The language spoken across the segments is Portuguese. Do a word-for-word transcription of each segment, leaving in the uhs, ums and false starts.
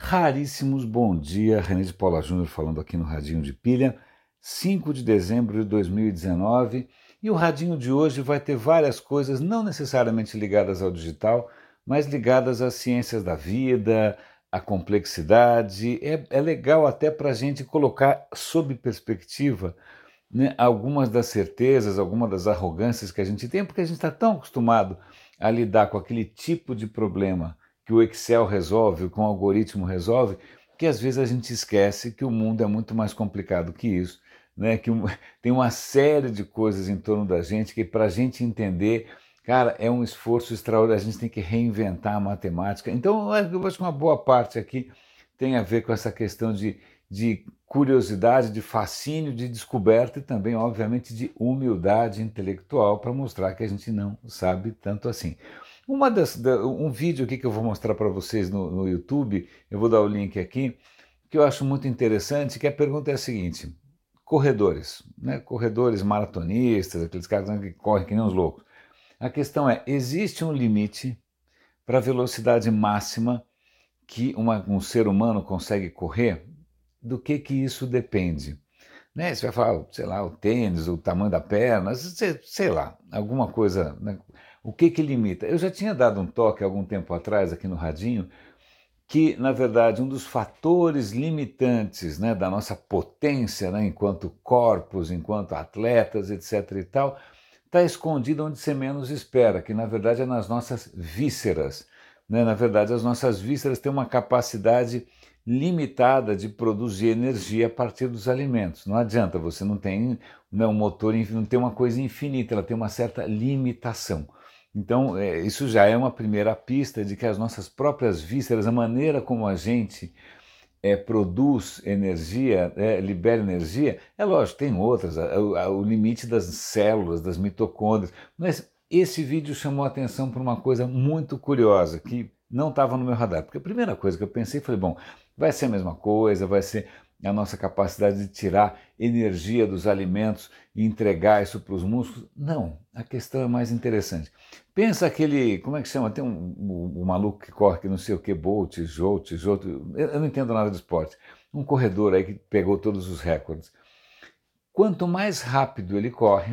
Raríssimos bom dia, René de Paula Júnior falando aqui no Radinho de Pilha, cinco de dezembro de dois mil e dezenove, e o Radinho de hoje vai ter várias coisas não necessariamente ligadas ao digital, mas ligadas às ciências da vida, à complexidade. É, é legal até para a gente colocar sob perspectiva, né, algumas das certezas, algumas das arrogâncias que a gente tem, porque a gente está tão acostumado a lidar com aquele tipo de problema que o Excel resolve, que o algoritmo resolve, que às vezes a gente esquece que o mundo é muito mais complicado que isso, né? Que tem uma série de coisas em torno da gente que para a gente entender, cara, é um esforço extraordinário, a gente tem que reinventar a matemática. Então eu acho que uma boa parte aqui tem a ver com essa questão de, de curiosidade, de fascínio, de descoberta e também, obviamente, de humildade intelectual para mostrar que a gente não sabe tanto assim. Uma das, da, um vídeo aqui que eu vou mostrar para vocês no, no YouTube, eu vou dar o link aqui, que eu acho muito interessante, que a pergunta é a seguinte: corredores, né? Corredores maratonistas, aqueles caras que correm que nem uns loucos. A questão é, existe um limite para a velocidade máxima que uma, um ser humano consegue correr? Do que que isso depende? Né? Você vai falar, sei lá, o tênis, o tamanho da perna, sei, sei lá, alguma coisa, né? O que que limita? Eu já tinha dado um toque algum tempo atrás aqui no Radinho que, na verdade, um dos fatores limitantes, né, da nossa potência, né, enquanto corpos, enquanto atletas, etc e tal, está escondido onde você menos espera, que na verdade é nas nossas vísceras. Né? Na verdade, as nossas vísceras têm uma capacidade limitada de produzir energia a partir dos alimentos. Não adianta, você não tem, não, um motor, não tem uma coisa infinita, ela tem uma certa limitação. Então, é, isso já é uma primeira pista de que as nossas próprias vísceras, a maneira como a gente é, produz energia, é, libera energia, é lógico, tem outras, a, a, o limite das células, das mitocôndrias, mas esse vídeo chamou a atenção para uma coisa muito curiosa, que não estava no meu radar, porque a primeira coisa que eu pensei foi, bom, vai ser a mesma coisa, vai ser a nossa capacidade de tirar energia dos alimentos e entregar isso para os músculos. Não, a questão é mais interessante. Pensa aquele, como é que chama? Tem um, um, um maluco que corre que não sei o que, Bolt, Jolt, Jolt, eu não entendo nada de esporte. Um corredor aí que pegou todos os recordes. Quanto mais rápido ele corre,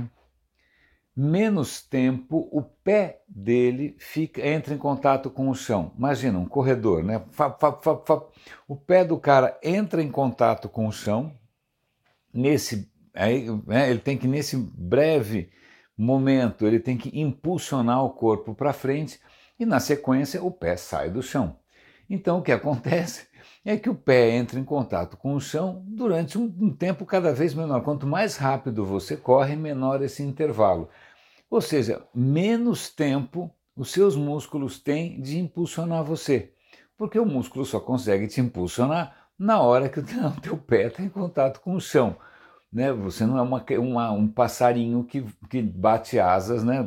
menos tempo o pé dele fica, entra em contato com o chão. Imagina, um corredor, né? Fap, fap, fap, fap. O pé do cara entra em contato com o chão, nesse, aí, né, ele tem que, nesse breve momento, ele tem que impulsionar o corpo para frente e, na sequência, o pé sai do chão. Então, o que acontece é que o pé entra em contato com o chão durante um, um tempo cada vez menor. Quanto mais rápido você corre, menor esse intervalo. Ou seja, menos tempo os seus músculos têm de impulsionar você, porque o músculo só consegue te impulsionar na hora que o teu pé está em contato com o chão. Né? Você não é uma, uma, um passarinho que, que bate asas, né?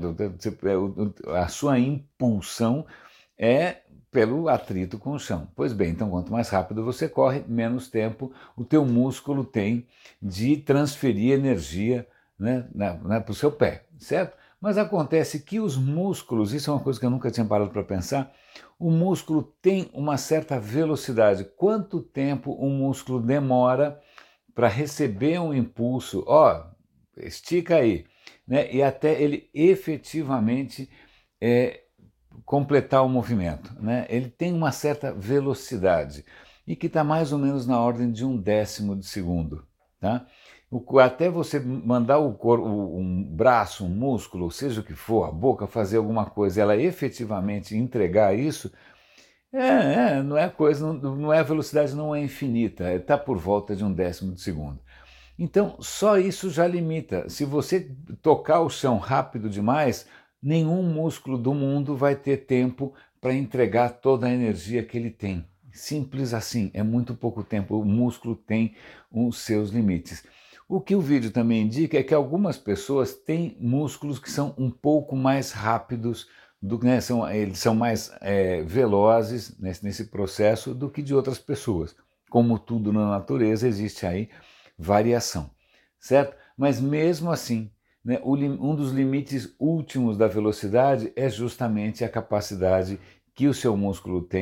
A sua impulsão é pelo atrito com o chão. Pois bem, então quanto mais rápido você corre, menos tempo o teu músculo tem de transferir energia, né, né, para o seu pé, certo? Mas acontece que os músculos, isso é uma coisa que eu nunca tinha parado para pensar, o músculo tem uma certa velocidade. Quanto tempo um músculo demora para receber um impulso, ó, estica aí, né? E até ele efetivamente é, completar o movimento, né? Ele tem uma certa velocidade e que está mais ou menos na ordem de um décimo de segundo, tá? O, até você mandar o cor, o, um braço, um músculo, seja o que for, a boca fazer alguma coisa, ela efetivamente entregar isso, é, é, não é coisa, não, não é a velocidade, não é infinita, está por volta de um décimo de segundo. Então, só isso já limita. Se você tocar o chão rápido demais, nenhum músculo do mundo vai ter tempo para entregar toda a energia que ele tem. Simples assim, é muito pouco tempo. O músculo tem os seus limites. O que o vídeo também indica é que algumas pessoas têm músculos que são um pouco mais rápidos, do, né, são, eles são mais é, velozes nesse, nesse processo do que de outras pessoas. Como tudo na natureza, existe aí variação, certo? Mas mesmo assim, né, o, um dos limites últimos da velocidade é justamente a capacidade que o seu músculo tem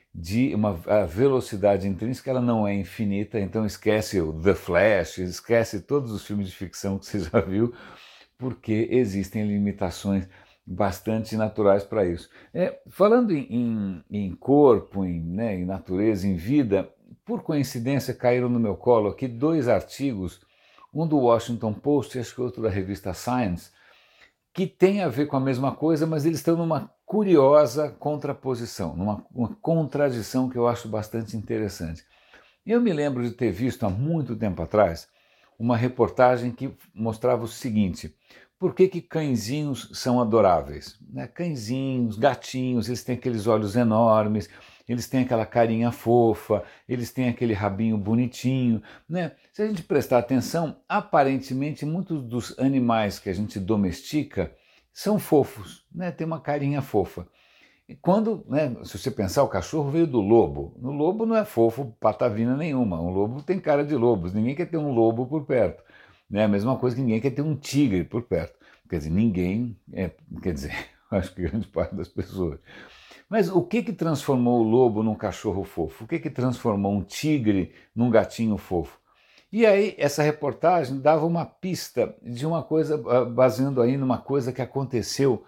de uma a velocidade intrínseca, ela não é infinita, então esquece o The Flash, esquece todos os filmes de ficção que você já viu, porque existem limitações bastante naturais para isso. É, falando em, em, em corpo, em, né, em natureza, em vida, por coincidência caíram no meu colo aqui dois artigos, um do Washington Post e acho que outro da revista Science, que tem a ver com a mesma coisa, mas eles estão numa curiosa contraposição, numa uma contradição que eu acho bastante interessante. Eu me lembro de ter visto há muito tempo atrás uma reportagem que mostrava o seguinte: por que que cãezinhos são adoráveis? Né? Cãezinhos, gatinhos, eles têm aqueles olhos enormes, eles têm aquela carinha fofa, eles têm aquele rabinho bonitinho. Né? Se a gente prestar atenção, aparentemente muitos dos animais que a gente domestica são fofos, né? Tem uma carinha fofa. E quando, né, se você pensar, o cachorro veio do lobo. O lobo não é fofo, patavina nenhuma. Um lobo tem cara de lobos. Ninguém quer ter um lobo por perto. Né? A mesma coisa que ninguém quer ter um tigre por perto. Quer dizer, ninguém, é, quer dizer, acho que grande parte das pessoas. Mas o que que transformou o lobo num cachorro fofo? O que que transformou um tigre num gatinho fofo? E aí, essa reportagem dava uma pista de uma coisa, baseando aí numa coisa que aconteceu,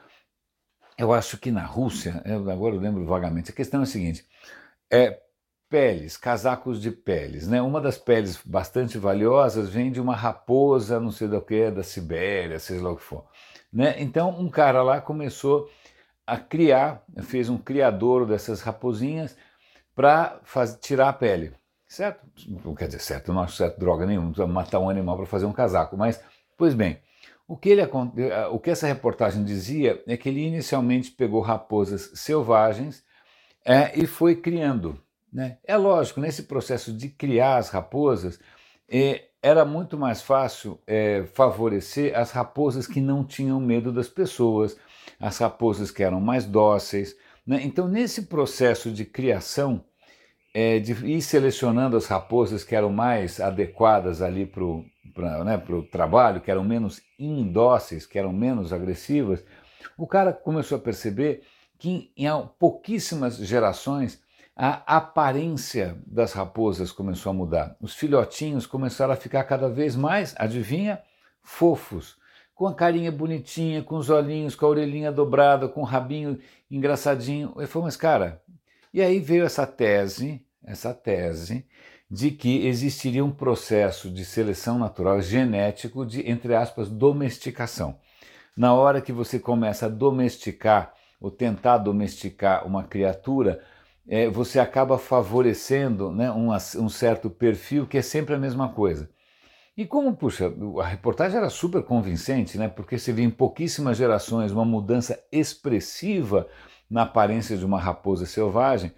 eu acho que na Rússia, eu agora eu lembro vagamente. A questão é a seguinte: é, peles, casacos de peles, né? Uma das peles bastante valiosas vem de uma raposa, não sei do que, da Sibéria, seja lá o que for. Né? Então, um cara lá começou a criar, fez um criadouro dessas raposinhas para tirar a pele, certo? Não quer dizer certo, eu não acho certo droga nenhuma, não precisa matar um animal para fazer um casaco, mas, pois bem, o que, ele, o que essa reportagem dizia é que ele inicialmente pegou raposas selvagens é, e foi criando. Né? É lógico, nesse processo de criar as raposas, é, era muito mais fácil é, favorecer as raposas que não tinham medo das pessoas, as raposas que eram mais dóceis. Né? Então, nesse processo de criação, é, de ir selecionando as raposas que eram mais adequadas ali para o né, trabalho, que eram menos indóceis, que eram menos agressivas, o cara começou a perceber que em, em pouquíssimas gerações a aparência das raposas começou a mudar. Os filhotinhos começaram a ficar cada vez mais, adivinha, fofos, com a carinha bonitinha, com os olhinhos, com a orelhinha dobrada, com o rabinho engraçadinho. Eu falei, mas cara, e aí veio essa tese, essa tese de que existiria um processo de seleção natural genético de, entre aspas, domesticação. Na hora que você começa a domesticar ou tentar domesticar uma criatura, é, você acaba favorecendo, né, um, um certo perfil que é sempre a mesma coisa. E como, puxa, a reportagem era super convincente, né, porque você vê em pouquíssimas gerações uma mudança expressiva na aparência de uma raposa selvagem.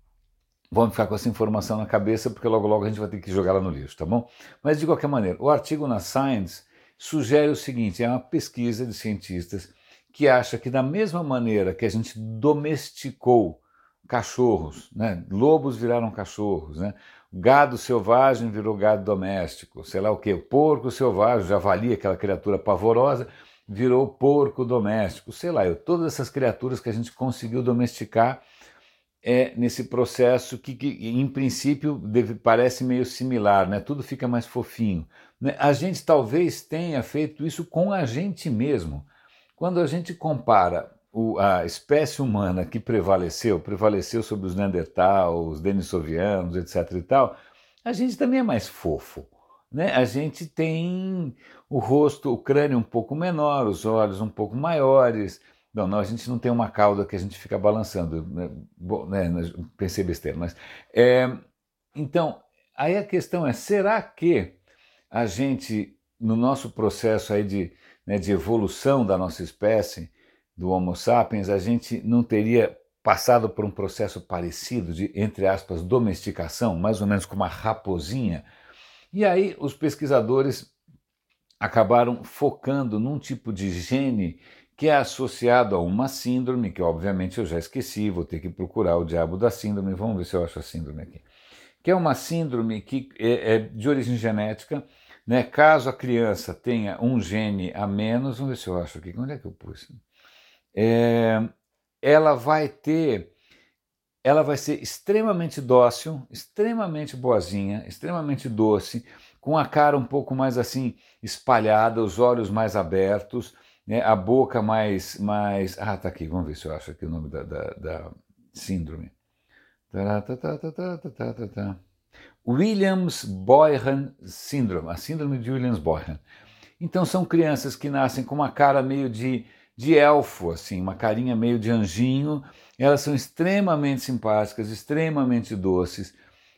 Vamos ficar com essa informação na cabeça, porque logo logo a gente vai ter que jogá-la no lixo, tá bom? Mas de qualquer maneira, o artigo na Science sugere o seguinte: é uma pesquisa de cientistas que acha que da mesma maneira que a gente domesticou cachorros, né? Lobos viraram cachorros, né? Gado selvagem virou gado doméstico, sei lá o que, porco selvagem, javali, aquela criatura pavorosa, virou porco doméstico, sei lá, eu, todas essas criaturas que a gente conseguiu domesticar é nesse processo que, que em princípio deve, parece meio similar, né? Tudo fica mais fofinho. Né? A gente talvez tenha feito isso com a gente mesmo. Quando a gente compara o, a espécie humana que prevaleceu, prevaleceu sobre os Neandertal, os denissovianos, etc e tal, a gente também é mais fofo. Né? A gente tem o rosto, o crânio um pouco menor, os olhos um pouco maiores. Não, não, a gente não tem uma cauda que a gente fica balançando. Né? Bom, né, pensei besteira, mas... É, então, aí a questão é, será que a gente, no nosso processo aí de, né, de evolução da nossa espécie, do Homo sapiens, a gente não teria passado por um processo parecido de, entre aspas, domesticação, mais ou menos como uma raposinha? E aí os pesquisadores acabaram focando num tipo de gene que é associado a uma síndrome, que obviamente eu já esqueci, vou ter que procurar o diabo da síndrome, vamos ver se eu acho a síndrome aqui. Que é uma síndrome que é, é de origem genética, né? Caso a criança tenha um gene a menos, vamos ver se eu acho aqui, onde é que eu pus? É, ela vai ter, ela vai ser extremamente dócil, extremamente boazinha, extremamente doce, com a cara um pouco mais assim espalhada, os olhos mais abertos, né, a boca mais, mais... Ah, tá aqui, vamos ver se eu acho aqui o nome da, da, da síndrome. Williams-Boyhan Syndrome, a síndrome de Williams-Boyhan. Então são crianças que nascem com uma cara meio de, de elfo, assim, uma carinha meio de anjinho, elas são extremamente simpáticas, extremamente doces,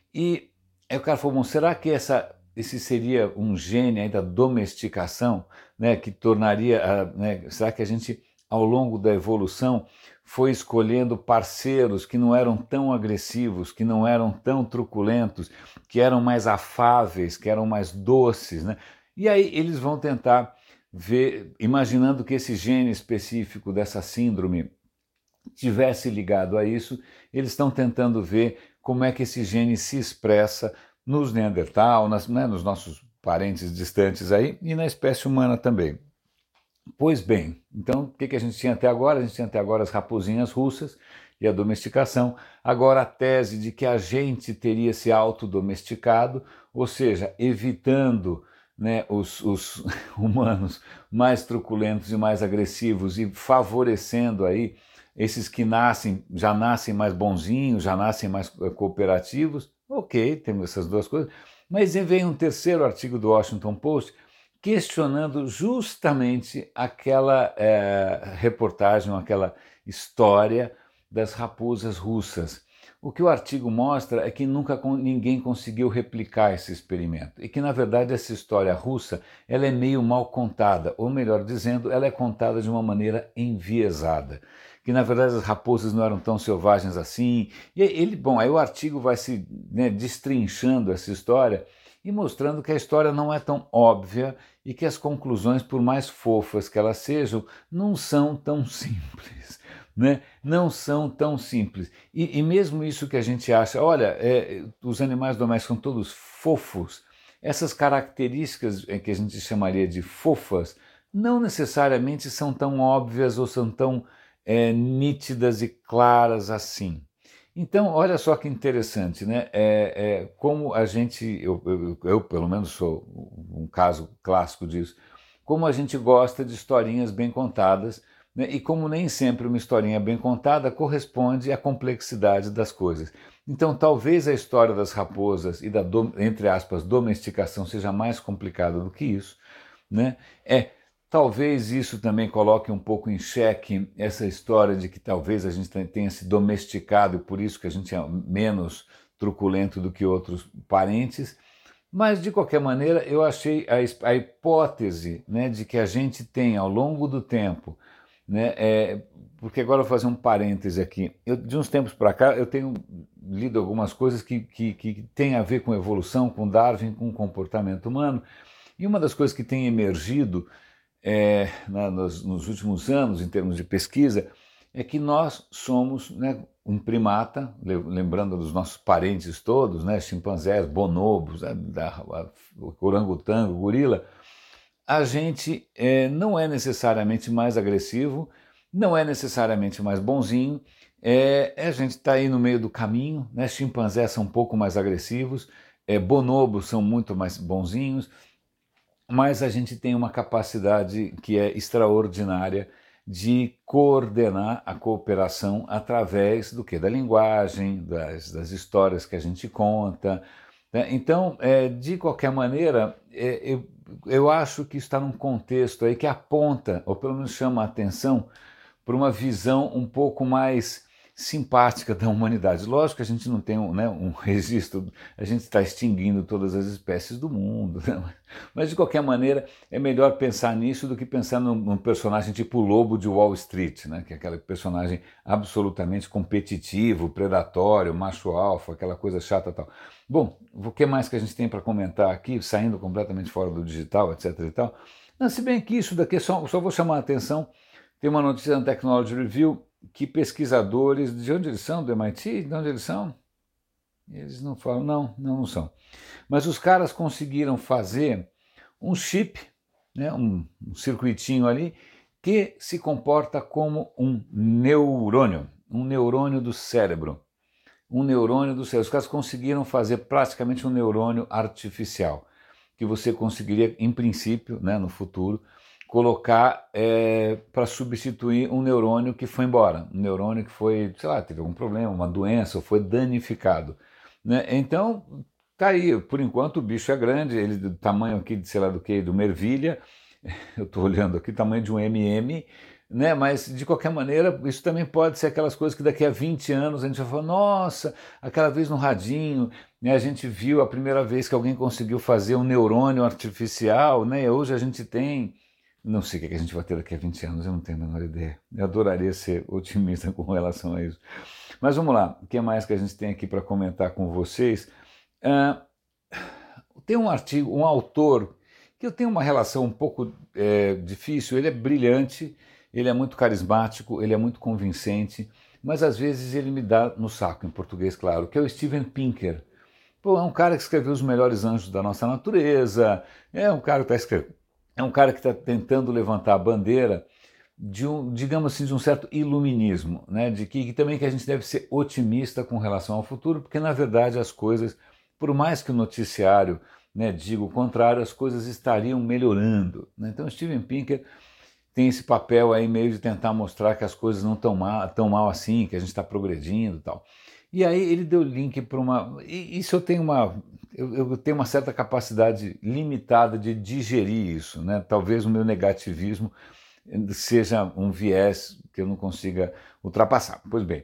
e aí o cara falou, bom, será que essa, esse seria um gene aí da domesticação, né, que tornaria, a, né, será que a gente ao longo da evolução foi escolhendo parceiros que não eram tão agressivos, que não eram tão truculentos, que eram mais afáveis, que eram mais doces, né? E aí eles vão tentar ver, imaginando que esse gene específico dessa síndrome tivesse ligado a isso, eles estão tentando ver como é que esse gene se expressa nos Neandertal, nas, né, nos nossos parentes distantes aí, e na espécie humana também. Pois bem, então o que, que a gente tinha até agora? A gente tinha até agora as raposinhas russas e a domesticação. Agora a tese de que a gente teria se autodomesticado, ou seja, evitando, né, os, os humanos mais truculentos e mais agressivos e favorecendo aí esses que nascem, já nascem mais bonzinhos, já nascem mais cooperativos. Ok, temos essas duas coisas. Mas vem um terceiro artigo do Washington Post questionando justamente aquela é, reportagem, aquela história das raposas russas. O que o artigo mostra é que nunca ninguém conseguiu replicar esse experimento e que, na verdade, essa história russa ela é meio mal contada, ou melhor dizendo, ela é contada de uma maneira enviesada. Que, na verdade, as raposas não eram tão selvagens assim. E ele, bom, aí o artigo vai se, né, destrinchando essa história e mostrando que a história não é tão óbvia e que as conclusões, por mais fofas que elas sejam, não são tão simples, né? Não são tão simples. E, e mesmo isso que a gente acha, olha, é, os animais domésticos são todos fofos, essas características que a gente chamaria de fofas, não necessariamente são tão óbvias ou são tão é, nítidas e claras assim. Então, olha só que interessante, né? É, é, como a gente, eu, eu, eu pelo menos sou um caso clássico disso, como a gente gosta de historinhas bem contadas, né? E como nem sempre uma historinha bem contada corresponde à complexidade das coisas. Então, talvez a história das raposas e da, entre aspas, domesticação seja mais complicada do que isso, né? É, talvez isso também coloque um pouco em xeque essa história de que talvez a gente tenha se domesticado e por isso que a gente é menos truculento do que outros parentes, mas de qualquer maneira eu achei a, a hipótese, né, de que a gente tem ao longo do tempo, né, é, porque agora eu vou fazer um parêntese aqui, eu, de uns tempos para cá eu tenho lido algumas coisas que, que, que têm a ver com evolução, com Darwin, com o comportamento humano, e uma das coisas que tem emergido É, na, nos, nos últimos anos, em termos de pesquisa, é que nós somos, né, um primata, lembrando dos nossos parentes todos, né, chimpanzés, bonobos, a, a, o orangotango, o gorila, a gente é, não é necessariamente mais agressivo, não é necessariamente mais bonzinho, é, a gente está aí no meio do caminho, né, chimpanzés são um pouco mais agressivos, é, bonobos são muito mais bonzinhos, mas a gente tem uma capacidade que é extraordinária de coordenar a cooperação através do que? Da linguagem, das, das histórias que a gente conta. Né? Então, é, de qualquer maneira, é, eu, eu acho que está num contexto aí que aponta, ou pelo menos chama a atenção, para uma visão um pouco mais simpática da humanidade. Lógico que a gente não tem um, né, um registro, a gente está extinguindo todas as espécies do mundo, né? Mas de qualquer maneira é melhor pensar nisso do que pensar num, num personagem tipo o Lobo de Wall Street, né? Que é aquele personagem absolutamente competitivo, predatório, macho alfa, aquela coisa chata e tal. Bom, o que mais que a gente tem para comentar aqui, saindo completamente fora do digital, etc e tal? Não, se bem que isso daqui, só, só vou chamar a atenção, tem uma notícia no Technology Review que pesquisadores, de onde eles são? Do M I T? De onde eles são? Eles não falam, não, não, não são. Mas os caras conseguiram fazer um chip, né, um, um circuitinho ali, que se comporta como um neurônio, um neurônio do cérebro. um neurônio do cérebro. Os caras conseguiram fazer praticamente um neurônio artificial, que você conseguiria, em princípio, né, no futuro, colocar é, para substituir um neurônio que foi embora, um neurônio que foi, sei lá, teve algum problema, uma doença, ou foi danificado. Né? Então, tá aí, por enquanto o bicho é grande, ele do tamanho aqui de, sei lá do que, do Mervilha, eu estou olhando aqui, tamanho de um M M, né? Mas de qualquer maneira, isso também pode ser aquelas coisas que daqui a vinte anos a gente vai falar, nossa, aquela vez no radinho, né, a gente viu a primeira vez que alguém conseguiu fazer um neurônio artificial, né? Hoje a gente tem. Não sei o que a gente vai ter daqui a vinte anos, eu não tenho a menor ideia. Eu adoraria ser otimista com relação a isso. Mas vamos lá, o que mais que a gente tem aqui para comentar com vocês? Uh, tem um artigo, um autor, que eu tenho uma relação um pouco é, difícil, ele é brilhante, ele é muito carismático, ele é muito convincente, mas às vezes ele me dá no saco, em português, claro, que é o Steven Pinker. Pô, é um cara que escreveu Os Melhores Anjos da Nossa Natureza, é um cara que está escrevendo. É um cara que está tentando levantar a bandeira de um, digamos assim, de um certo iluminismo, né? De que, que também que a gente deve ser otimista com relação ao futuro, porque na verdade as coisas, por mais que o noticiário, né, diga o contrário, as coisas estariam melhorando. Né? Então Steven Pinker tem esse papel aí meio de tentar mostrar que as coisas não estão mal, tão mal assim, que a gente está progredindo e tal. E aí ele deu link para uma... E isso eu tenho uma... Eu, eu tenho uma certa capacidade limitada de digerir isso, né? Talvez o meu negativismo seja um viés que eu não consiga ultrapassar. Pois bem,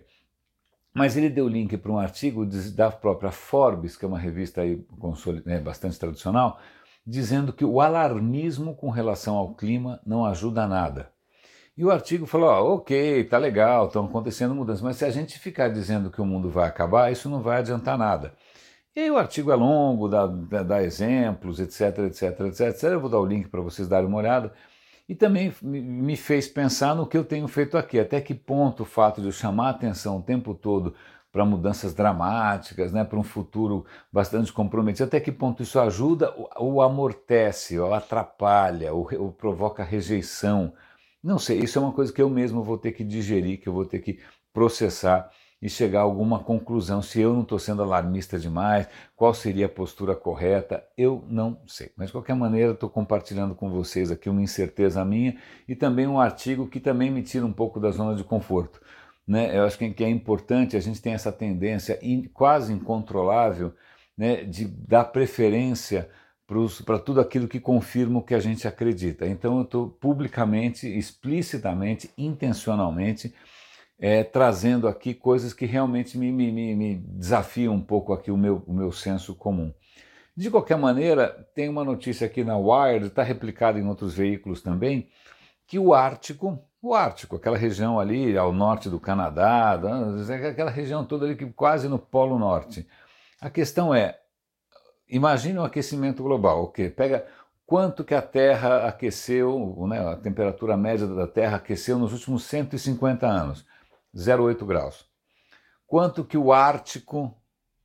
mas ele deu link para um artigo da própria Forbes, que é uma revista aí, né, bastante tradicional, dizendo que o alarmismo com relação ao clima não ajuda a nada. E o artigo falou, ó, ok, tá legal, estão acontecendo mudanças, mas se a gente ficar dizendo que o mundo vai acabar, isso não vai adiantar nada. E aí o artigo é longo, dá, dá, dá exemplos, etc, etc, etc. Eu vou dar o link para vocês darem uma olhada. E também me fez pensar no que eu tenho feito aqui, até que ponto o fato de eu chamar a atenção o tempo todo para mudanças dramáticas, né, para um futuro bastante comprometido, até que ponto isso ajuda ou amortece, ou atrapalha, ou, ou provoca rejeição. Não sei, isso é uma coisa que eu mesmo vou ter que digerir, que eu vou ter que processar e chegar a alguma conclusão. Se eu não estou sendo alarmista demais, qual seria a postura correta, eu não sei. Mas de qualquer maneira estou compartilhando com vocês aqui uma incerteza minha e também um artigo que também me tira um pouco da zona de conforto. Né? Eu acho que é importante, a gente tem essa tendência quase incontrolável, né, de dar preferência para tudo aquilo que confirma o que a gente acredita. Então eu estou publicamente, explicitamente, intencionalmente, é, trazendo aqui coisas que realmente me, me, me desafiam um pouco aqui o meu, o meu senso comum. De qualquer maneira, tem uma notícia aqui na Wired, está replicada em outros veículos também, que o Ártico, o Ártico, aquela região ali ao norte do Canadá, aquela região toda ali que quase no Polo Norte. A questão é, imagine o aquecimento global, o quê? Pega quanto que a Terra aqueceu, né, a temperatura média da Terra aqueceu nos últimos cento e cinquenta anos, zero vírgula oito graus. Quanto que o Ártico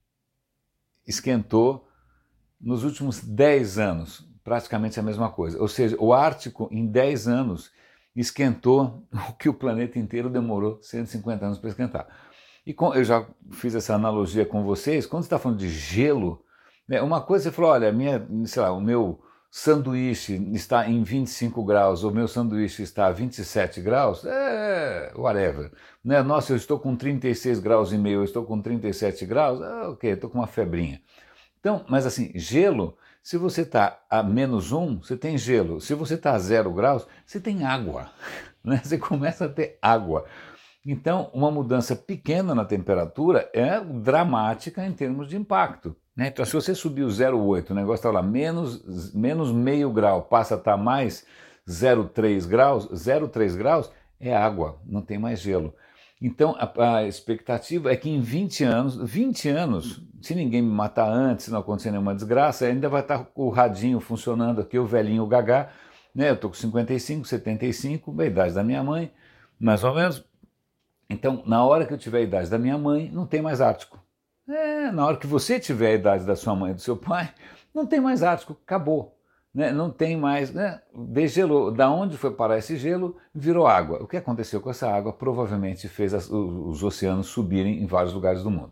esquentou nos últimos dez anos, praticamente a mesma coisa. Ou seja, o Ártico em dez anos esquentou o que o planeta inteiro demorou cento e cinquenta anos para esquentar. E com, eu já fiz essa analogia com vocês, quando você está falando de gelo, né, uma coisa você falou, olha, minha, sei lá, o meu sanduíche está em vinte e cinco graus, o meu sanduíche está a vinte e sete graus, é, whatever. Né? Nossa, eu estou com trinta e seis graus e meio, eu estou com trinta e sete graus, ah, ok, estou com uma febrinha. Então, mas assim, gelo, se você está a menos um, você tem gelo. Se você está a zero graus, você tem água. Né? Você começa a ter água. Então, uma mudança pequena na temperatura é dramática em termos de impacto. Né? Então, se você subir o zero vírgula oito, o negócio está lá, menos, menos meio grau, passa a estar mais zero vírgula três graus, zero vírgula três graus é água, não tem mais gelo. Então, a, a expectativa é que em vinte anos, vinte anos, se ninguém me matar antes, se não acontecer nenhuma desgraça, ainda vai estar o radinho funcionando aqui, o velhinho gagá, né? Eu estou com cinquenta e cinco, setenta e cinco, a idade da minha mãe, mais ou menos. Então, na hora que eu tiver a idade da minha mãe, não tem mais Ártico. É, na hora que você tiver a idade da sua mãe e do seu pai, não tem mais Ártico, acabou. Né, não tem mais, né, degelou. Da onde foi parar esse gelo, virou água. O que aconteceu com essa água provavelmente fez as, os, os oceanos subirem em vários lugares do mundo.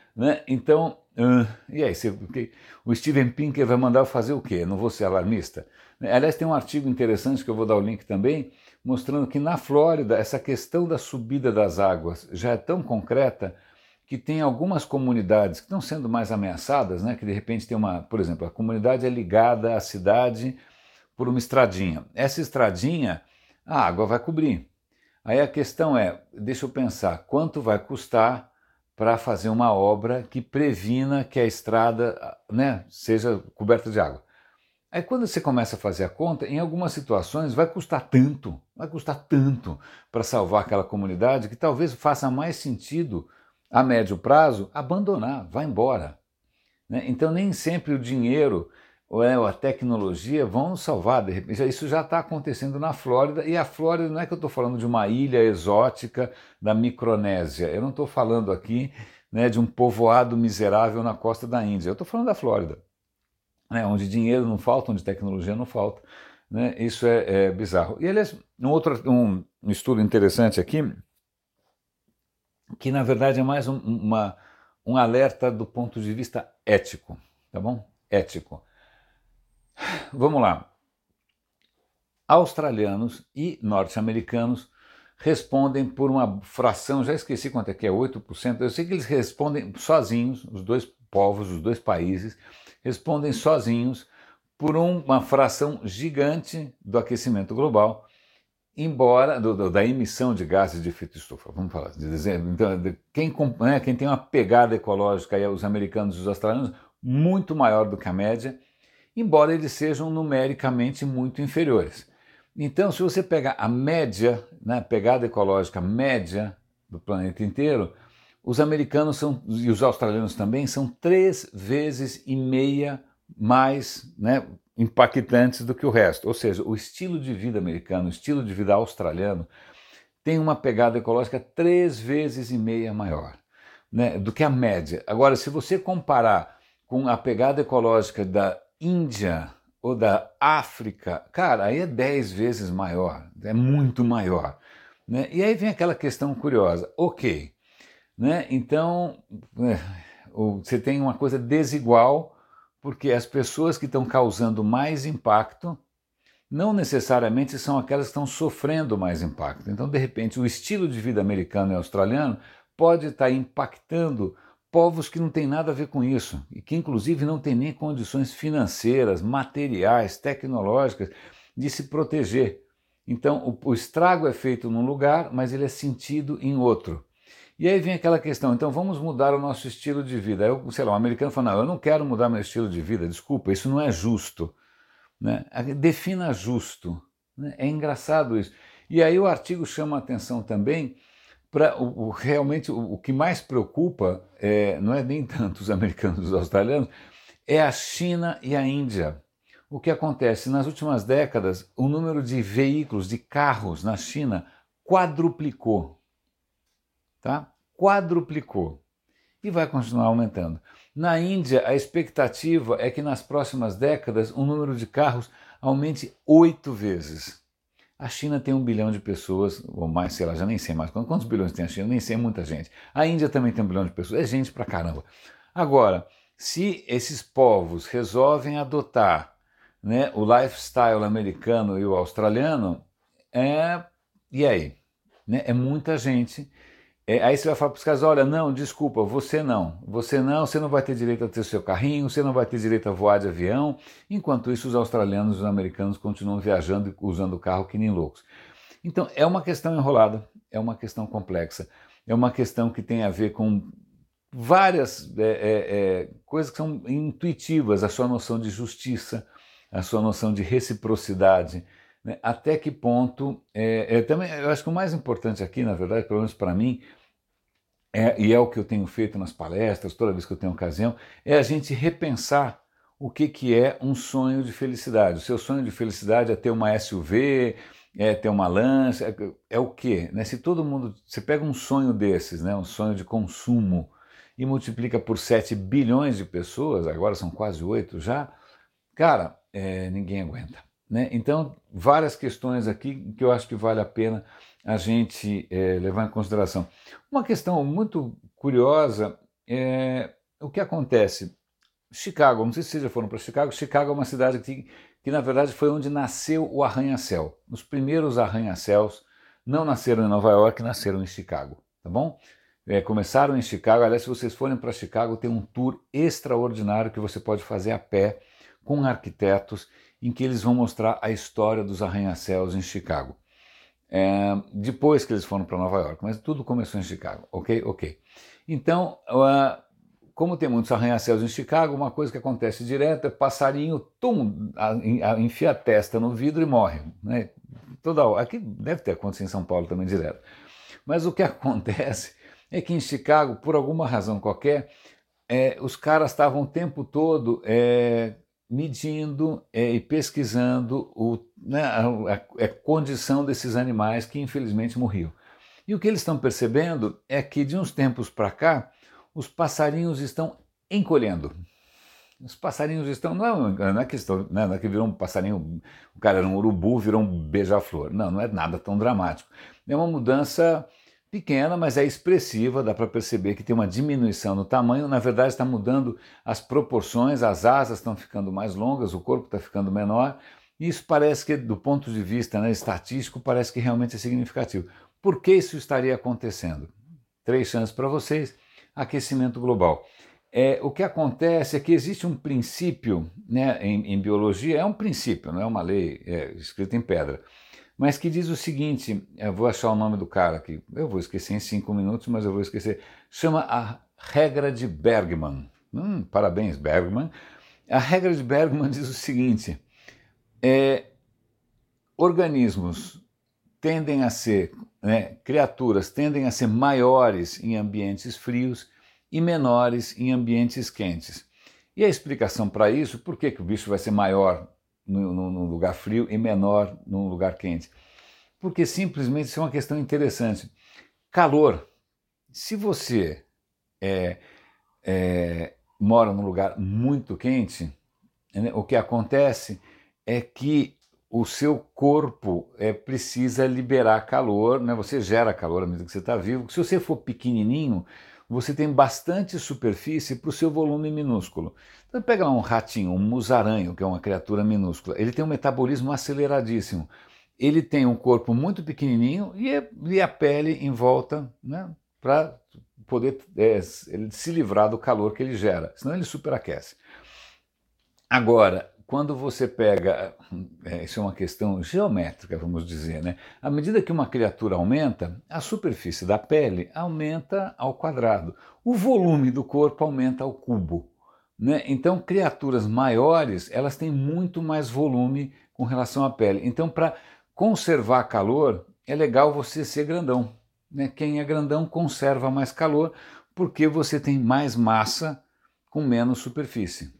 Né? Então, uh, e aí, você, o Steven Pinker vai mandar eu fazer o quê? Não vou ser alarmista? Aliás, tem um artigo interessante que eu vou dar o link também, mostrando que na Flórida essa questão da subida das águas já é tão concreta que tem algumas comunidades que estão sendo mais ameaçadas, né? Que de repente tem uma, por exemplo, a comunidade é ligada à cidade por uma estradinha. Essa estradinha, a água vai cobrir. Aí a questão é, deixa eu pensar, quanto vai custar para fazer uma obra que previna que a estrada, né, seja coberta de água? Aí quando você começa a fazer a conta, em algumas situações vai custar tanto, vai custar tanto para salvar aquela comunidade que talvez faça mais sentido, a médio prazo, abandonar, vai embora. Né? Então nem sempre o dinheiro ou a tecnologia vão nos salvar, de repente. Isso já está acontecendo na Flórida, e a Flórida não é que eu estou falando de uma ilha exótica da Micronésia, eu não estou falando aqui, né, de um povoado miserável na costa da Índia, eu estou falando da Flórida. Né, onde dinheiro não falta, onde tecnologia não falta. Né, isso é, é bizarro. E, aliás, um outro um, um estudo interessante aqui, que na verdade é mais um, uma, um alerta do ponto de vista ético, tá bom? Ético. Vamos lá. Australianos e norte-americanos respondem por uma fração, já esqueci quanto é que é, oito por cento, eu sei que eles respondem sozinhos, os dois povos, os dois países, respondem sozinhos por uma fração gigante do aquecimento global, embora do, do, da emissão de gases de efeito estufa. Vamos falar de exemplo. Então, de, quem, né, quem tem uma pegada ecológica, aí, os americanos e os australianos, muito maior do que a média, embora eles sejam numericamente muito inferiores. Então, se você pegar a média, né, pegada ecológica média do planeta inteiro, os americanos são, e os australianos também, são três vezes e meia mais, né, impactantes do que o resto. Ou seja, o estilo de vida americano, o estilo de vida australiano, tem uma pegada ecológica três vezes e meia maior, né, do que a média. Agora, se você comparar com a pegada ecológica da Índia ou da África, cara, aí é dez vezes maior, é muito maior. Né? E aí vem aquela questão curiosa, ok, né? Então é, você tem uma coisa desigual, porque as pessoas que estão causando mais impacto não necessariamente são aquelas que estão sofrendo mais impacto. Então, de repente, o estilo de vida americano e australiano pode estar impactando povos que não têm nada a ver com isso, e que inclusive não têm nem condições financeiras, materiais, tecnológicas de se proteger. Então o, o estrago é feito num lugar, mas ele é sentido em outro. E aí vem aquela questão, então vamos mudar o nosso estilo de vida. Aí, eu, sei lá, um americano fala, não, eu não quero mudar meu estilo de vida, desculpa, isso não é justo. Né? Defina justo. Né? É engraçado isso. E aí o artigo chama a atenção também para o, o, realmente o, o que mais preocupa é, não é nem tanto os americanos e os australianos, é a China e a Índia. O que acontece? Nas últimas décadas, o número de veículos, de carros na China quadruplicou. Tá? Quadruplicou. E vai continuar aumentando. Na Índia, a expectativa é que nas próximas décadas o número de carros aumente oito vezes. A China tem um bilhão de pessoas, ou mais, sei lá, já nem sei mais. Quantos bilhões tem a China? Nem sei, é muita gente. A Índia também tem um bilhão de pessoas, é gente pra caramba. Agora, se esses povos resolvem adotar, né, o lifestyle americano e o australiano, é... e aí? Né? É muita gente. É, aí você vai falar para os caras, olha, não, desculpa, você não, você não, você não vai ter direito a ter seu carrinho, você não vai ter direito a voar de avião, enquanto isso os australianos e os americanos continuam viajando e usando o carro que nem loucos. Então é uma questão enrolada, é uma questão complexa, é uma questão que tem a ver com várias é, é, é, coisas que são intuitivas, a sua noção de justiça, a sua noção de reciprocidade, né? Até que ponto, é, é, também, eu acho que o mais importante aqui, na verdade, pelo menos para mim, É, e é o que eu tenho feito nas palestras, toda vez que eu tenho ocasião, é a gente repensar o que, que é um sonho de felicidade. O seu sonho de felicidade é ter uma S U V, é ter uma lancha, é, é o quê? Né? Se todo mundo, você pega um sonho desses, né, um sonho de consumo, e multiplica por sete bilhões de pessoas, agora são quase oito já, cara, é, ninguém aguenta. Né? Então, várias questões aqui que eu acho que vale a pena a gente é, levar em consideração. Uma questão muito curiosa é, o que acontece? Chicago, não sei se vocês já foram para Chicago, Chicago é uma cidade que, que na verdade foi onde nasceu o arranha-céu. Os primeiros arranha-céus não nasceram em Nova York, nasceram em Chicago, tá bom? É, começaram em Chicago. Aliás, se vocês forem para Chicago, tem um tour extraordinário que você pode fazer a pé com arquitetos, em que eles vão mostrar a história dos arranha-céus em Chicago. É, depois que eles foram para Nova York, mas tudo começou em Chicago, ok? Ok. Então, uh, como tem muitos arranha-céus em Chicago, uma coisa que acontece direto é passarinho, tum, a, a, enfia a testa no vidro e morre, né? Toda hora. Aqui deve ter acontecido em São Paulo também direto. Mas o que acontece é que em Chicago, por alguma razão qualquer, é, os caras estavam o tempo todo é, medindo é, e pesquisando o, né, a, a, a condição desses animais que infelizmente morriam. E o que eles estão percebendo é que de uns tempos para cá, os passarinhos estão encolhendo. Os passarinhos estão. Não é, não é que estão, né, não é que virou um passarinho, o cara era um urubu, virou um beija-flor. Não, não é nada tão dramático. É uma mudança pequena, mas é expressiva, dá para perceber que tem uma diminuição no tamanho. Na verdade, está mudando as proporções, as asas estão ficando mais longas, o corpo está ficando menor. E isso parece que, do ponto de vista, né, estatístico, parece que realmente é significativo. Por que isso estaria acontecendo? Três chances para vocês. Aquecimento global. É, o que acontece é que existe um princípio, né, em, em biologia, é um princípio, não é uma lei é, escrita em pedra, mas que diz o seguinte, eu vou achar o nome do cara aqui, eu vou esquecer em cinco minutos, mas eu vou esquecer, chama a regra de Bergman. Hum, parabéns, Bergman. A regra de Bergman diz o seguinte, é, organismos tendem a ser, né, criaturas tendem a ser maiores em ambientes frios e menores em ambientes quentes. E a explicação para isso, por que, que o bicho vai ser maior num lugar frio e menor num lugar quente? Porque simplesmente isso é uma questão interessante. Calor. Se você é, é, mora num lugar muito quente, né, o que acontece é que o seu corpo é, precisa liberar calor, né? Você gera calor à medida que você está vivo. Se você for pequenininho, você tem bastante superfície para o seu volume minúsculo. Então pega um ratinho, um musaranho, que é uma criatura minúscula, ele tem um metabolismo aceleradíssimo. Ele tem um corpo muito pequenininho e, é, e a pele em volta, né, para poder é, ele se livrar do calor que ele gera, senão ele superaquece. Agora, quando você pega, é, isso é uma questão geométrica, vamos dizer, né? À medida que uma criatura aumenta, a superfície da pele aumenta ao quadrado, o volume do corpo aumenta ao cubo, né? Então, criaturas maiores, elas têm muito mais volume com relação à pele. Então, para conservar calor, é legal você ser grandão, né? Quem é grandão conserva mais calor, porque você tem mais massa com menos superfície.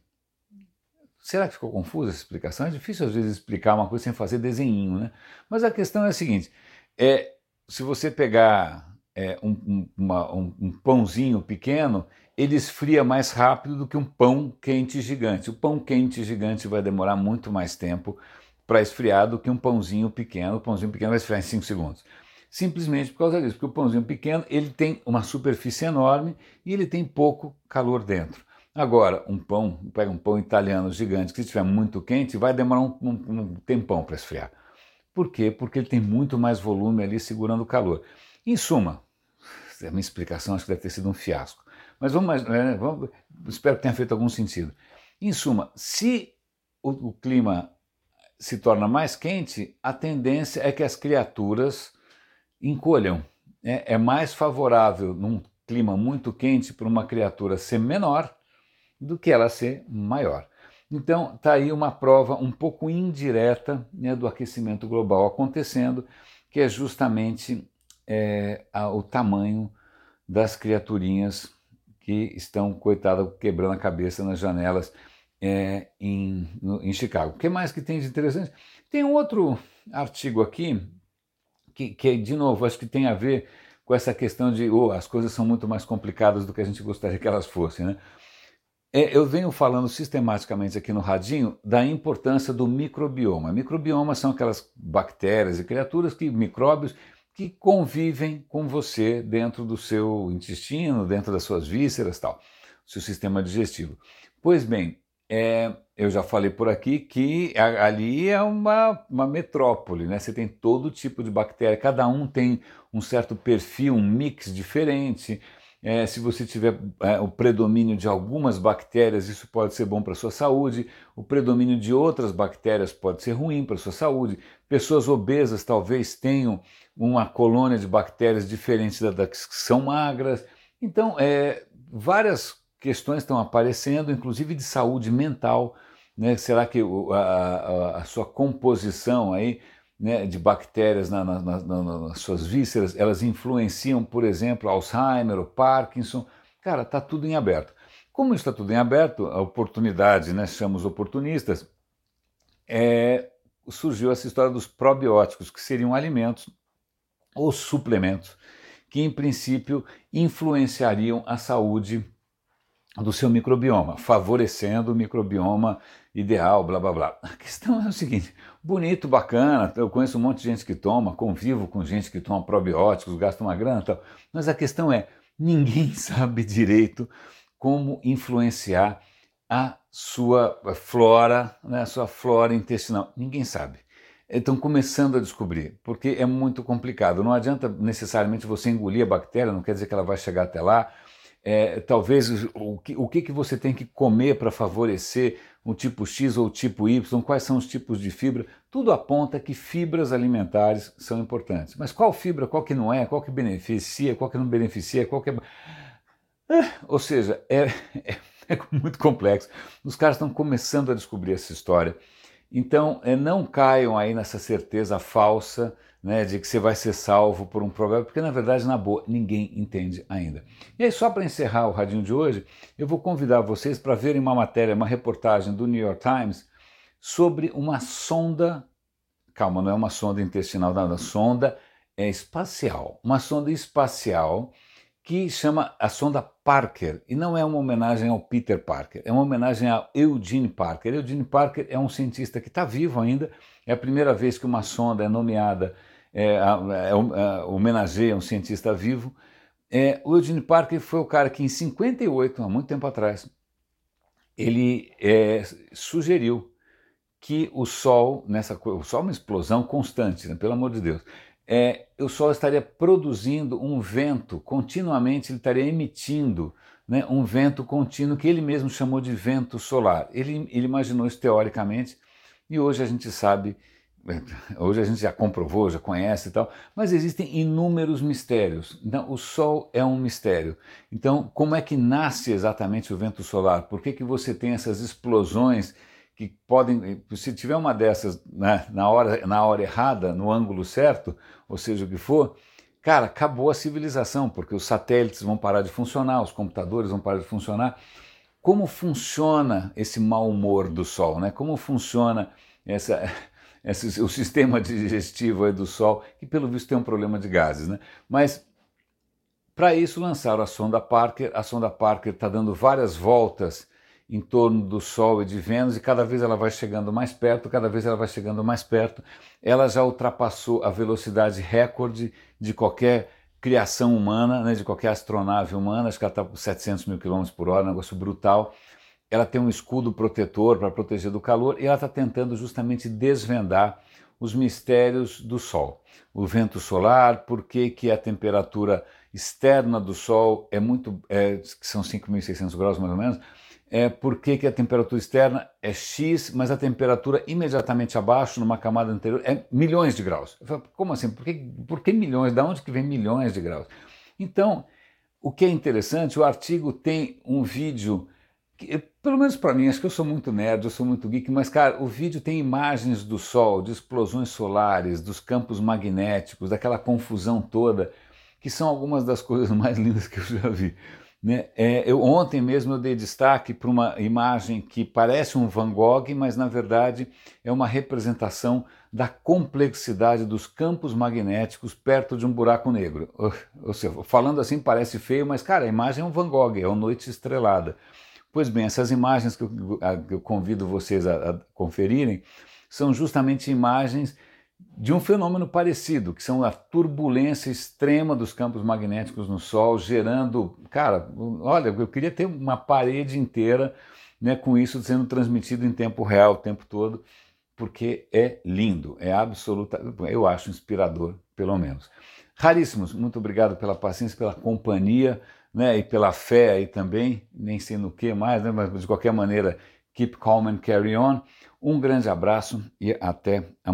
Será que ficou confusa essa explicação? É difícil às vezes explicar uma coisa sem fazer desenhinho, né? Mas a questão é a seguinte, é, se você pegar é, um, um, uma, um, um pãozinho pequeno, ele esfria mais rápido do que um pão quente gigante. O pão quente gigante vai demorar muito mais tempo para esfriar do que um pãozinho pequeno. O pãozinho pequeno vai esfriar em cinco segundos. Simplesmente por causa disso, porque o pãozinho pequeno ele tem uma superfície enorme e ele tem pouco calor dentro. Agora, um pão, pega um pão italiano gigante, que se estiver muito quente, vai demorar um, um, um tempão para esfriar. Por quê? Porque ele tem muito mais volume ali segurando o calor. Em suma, a minha explicação acho que deve ter sido um fiasco, mas vamos, é, vamos espero que tenha feito algum sentido. Em suma, se o, o clima se torna mais quente, a tendência é que as criaturas encolham. É, é mais favorável num clima muito quente para uma criatura ser menor do que ela ser maior. Então está aí uma prova um pouco indireta, né, do aquecimento global acontecendo, que é justamente é, a, o tamanho das criaturinhas que estão, coitada, quebrando a cabeça nas janelas é, em, no, em Chicago. O que mais que tem de interessante? Tem um outro artigo aqui, que, que de novo, acho que tem a ver com essa questão de oh, as coisas são muito mais complicadas do que a gente gostaria que elas fossem, né? É, eu venho falando sistematicamente aqui no Radinho da importância do microbioma. Microbioma são aquelas bactérias e criaturas, que, micróbios, que convivem com você dentro do seu intestino, dentro das suas vísceras, tal, seu sistema digestivo. Pois bem, é, eu já falei por aqui que a, ali é uma, uma metrópole, né? Você tem todo tipo de bactéria, cada um tem um certo perfil, um mix diferente. É, se você tiver é, o predomínio de algumas bactérias, isso pode ser bom para a sua saúde, o predomínio de outras bactérias pode ser ruim para a sua saúde. Pessoas obesas talvez tenham uma colônia de bactérias diferentes das que são magras. Então, é, várias questões estão aparecendo, inclusive de saúde mental, né? Será que a, a, a sua composição aí, né, de bactérias na, na, na, nas suas vísceras, elas influenciam, por exemplo, Alzheimer ou Parkinson? Cara, está tudo em aberto. Como está tudo em aberto, a oportunidade, né, chamamos oportunistas, é, surgiu essa história dos probióticos, que seriam alimentos ou suplementos que, em princípio, influenciariam a saúde do seu microbioma, favorecendo o microbioma ideal, blá blá blá. A questão é o seguinte, bonito, bacana, eu conheço um monte de gente que toma, convivo com gente que toma probióticos, gasta uma grana e tal, mas a questão é, ninguém sabe direito como influenciar a sua flora, né, a sua flora intestinal, ninguém sabe. Estão começando a descobrir, porque é muito complicado, não adianta necessariamente você engolir a bactéria, não quer dizer que ela vai chegar até lá. É, talvez o que, o que, que você tem que comer para favorecer o tipo X ou o tipo Y, quais são os tipos de fibra, tudo aponta que fibras alimentares são importantes. Mas qual fibra, qual que não é, qual que beneficia, qual que não beneficia, qual que é... é ou seja, é, é, é muito complexo. Os caras estão começando a descobrir essa história. Então, é, não caiam aí nessa certeza falsa, né, de que você vai ser salvo por um problema, porque na verdade, na boa, ninguém entende ainda. E aí, só para encerrar o radinho de hoje, eu vou convidar vocês para verem uma matéria, uma reportagem do New York Times sobre uma sonda, calma, não é uma sonda intestinal, não, a sonda é espacial, uma sonda espacial que chama a sonda Parker, e não é uma homenagem ao Peter Parker, é uma homenagem a Eugene Parker. Eugene Parker é um cientista que está vivo ainda, é a primeira vez que uma sonda é nomeada, é, é, é, homenageia um cientista vivo. É, o Eugene Parker foi o cara que em cinquenta e oito, há muito tempo atrás, ele é, sugeriu que o Sol, nessa, o Sol é uma explosão constante, né, pelo amor de Deus, É, o Sol estaria produzindo um vento, continuamente ele estaria emitindo, né, um vento contínuo que ele mesmo chamou de vento solar. Ele, ele imaginou isso teoricamente e hoje a gente sabe, hoje a gente já comprovou, já conhece e tal, mas existem inúmeros mistérios. Então, o Sol é um mistério. Então, como é que nasce exatamente o vento solar? Por que que você tem essas explosões que podem, se tiver uma dessas, né, na hora, na hora errada, no ângulo certo, ou seja o que for, cara, acabou a civilização, porque os satélites vão parar de funcionar, os computadores vão parar de funcionar. Como funciona esse mau humor do Sol, né? Como funciona essa, esse, o sistema digestivo aí do Sol, que pelo visto tem um problema de gases, né? Mas para isso lançaram a sonda Parker. A sonda Parker está dando várias voltas em torno do Sol e de Vênus, e cada vez ela vai chegando mais perto, cada vez ela vai chegando mais perto. Ela já ultrapassou a velocidade recorde de qualquer criação humana, né, de qualquer astronave humana, acho que ela está por setecentos mil quilômetros por hora, um negócio brutal. Ela tem um escudo protetor para proteger do calor, e ela está tentando justamente desvendar os mistérios do Sol. O vento solar, por que que a temperatura externa do Sol é muito, é, que são cinco mil e seiscentos graus mais ou menos, é, por que que a temperatura externa é X, mas a temperatura imediatamente abaixo, numa camada anterior, é milhões de graus. Eu falo, como assim? Por que, por que milhões? Da onde que vem milhões de graus? Então, o que é interessante, o artigo tem um vídeo, que, pelo menos para mim, acho que eu sou muito nerd, eu sou muito geek, mas, cara, o vídeo tem imagens do Sol, de explosões solares, dos campos magnéticos, daquela confusão toda, que são algumas das coisas mais lindas que eu já vi. Né? É, eu, ontem mesmo eu dei destaque para uma imagem que parece um Van Gogh, mas na verdade é uma representação da complexidade dos campos magnéticos perto de um buraco negro. Ou, ou seja, falando assim parece feio, mas cara, a imagem é um Van Gogh, é uma noite estrelada. Pois bem, essas imagens que eu, a, que eu convido vocês a, a conferirem são justamente imagens de um fenômeno parecido, que são a turbulência extrema dos campos magnéticos no Sol, gerando... Cara, olha, eu queria ter uma parede inteira, né, com isso sendo transmitido em tempo real o tempo todo, porque é lindo, é absoluta, eu acho inspirador, pelo menos. Raríssimos, muito obrigado pela paciência, pela companhia, né, e pela fé aí também, nem sei no que mais, né, mas de qualquer maneira, keep calm and carry on. Um grande abraço e até amanhã.